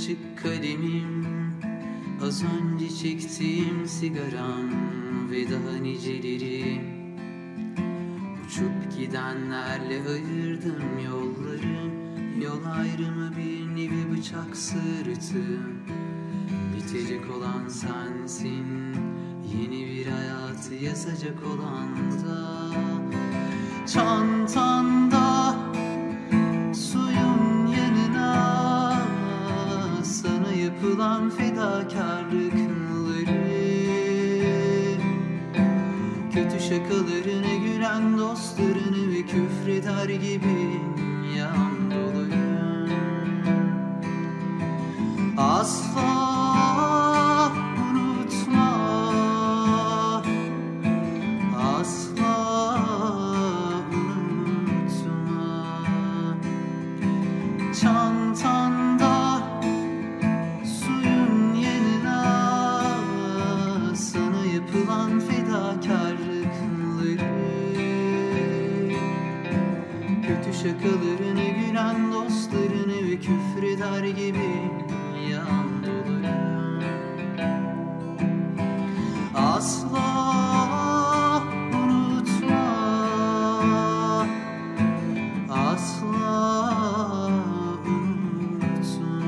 açık kalemim, az önce çektiğim sigaram ve daha niceleri. Uçup gidenlerle ayırdım yolları, yol ayrımı bir nevi bıçak sırtı. Bitecek olan sensin, yeni bir hayatı yazacak olan da. Çantanda suyun yanına sana yapılan fedakarlıkları, kötü şakalarına gülen dostlarını ve küfreder gibi yan doluyum. Asla unutma, asla unutma. Çantanda suyun yanına sana yapılan fedakarlıkları, kötü şakalarını gülen dostlarını ve küfreder gibi yan doluyum. Asla unutma, asla unutma.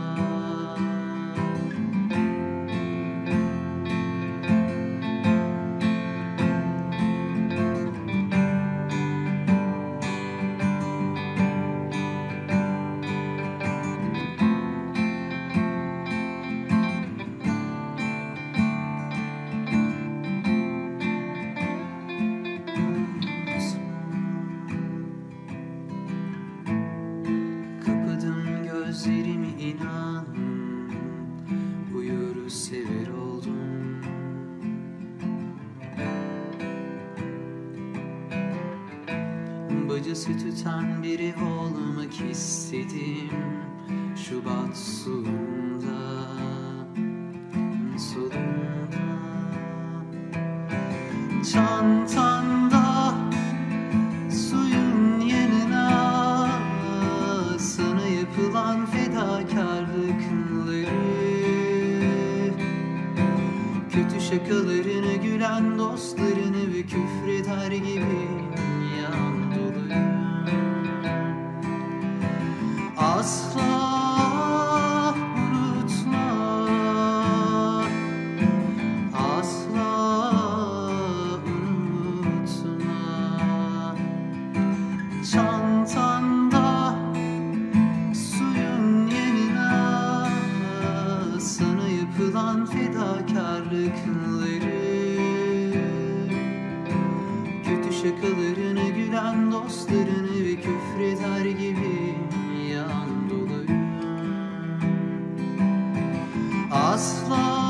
Kapadım gözlerimi, inan uyur sever oldum. Bacası tüten biri olmak istedim Şubat sonunda, solunda. Çantanda suyun yanına sana yapılan fedakarlıkları, kötü şakalarına gülen dostlarını ve küfreder gibi yan doluyum. Asla unutma, asla unutma. Çantanda suyun yanına sana yapılan fedakarlıkları, kötü şakalarına gülen dostlarını ve küfreder gibi yan doluyum. Asla